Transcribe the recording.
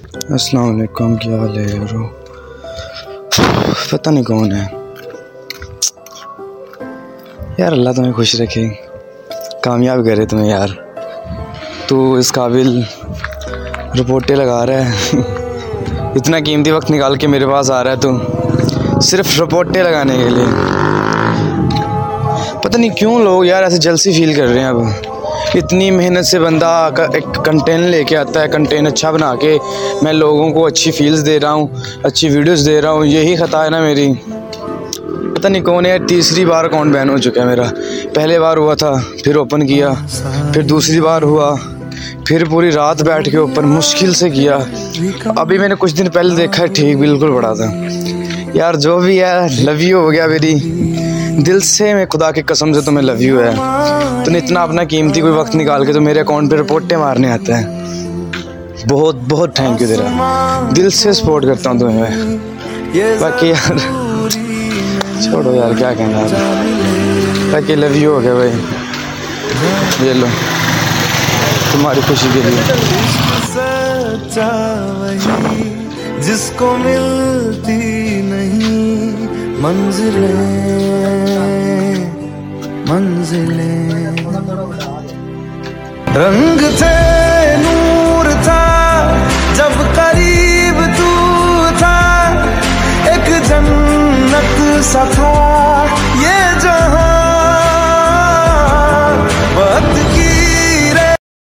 अस्सलाम वालेकुम, क्या हाल है ब्रो? पता नहीं कौन है यार। अल्लाह तुम्हें खुश रखे, कामयाब करे तुम्हें यार। तू इस काबिल रिपोर्टें लगा रहा है इतना कीमती वक्त निकाल के मेरे पास आ रहा है तू सिर्फ रिपोर्टें लगाने के लिए। पता नहीं क्यों लोग यार ऐसे जलसी फील कर रहे हैं। अब इतनी मेहनत से बंदा एक कंटेंट लेके आता है, कंटेंट अच्छा बना के मैं लोगों को अच्छी फील्स दे रहा हूँ, अच्छी वीडियोस दे रहा हूँ। यही खता है ना मेरी। पता नहीं कौन है, तीसरी बार अकाउंट बैन हो चुका है मेरा। पहले बार हुआ था, फिर ओपन किया, फिर दूसरी बार हुआ, फिर पूरी रात बैठ के ओपन मुश्किल से किया। अभी मैंने कुछ दिन पहले देखा है, ठीक बिल्कुल पड़ा था यार। जो भी है लव यू हो गया मेरी दिल से। मैं खुदा की कसम से तुम्हें लव यू है। तूने इतना अपना कीमती कोई वक्त निकाल के तो मेरे अकाउंट पे रिपोर्टें मारने आता है। बहुत बहुत थैंक यू तेरा, दिल से सपोर्ट करता हूँ तुम्हें मैं। बाकी यार छोड़ो यार, क्या कहना है। बाकी लव यू हो गया भाई, ये लो तुम्हारी खुशी के लिए। जिसको मिलती नहीं मंजिलें रंग थे, नूर था जब करीब तू था, एक जन्नत सा था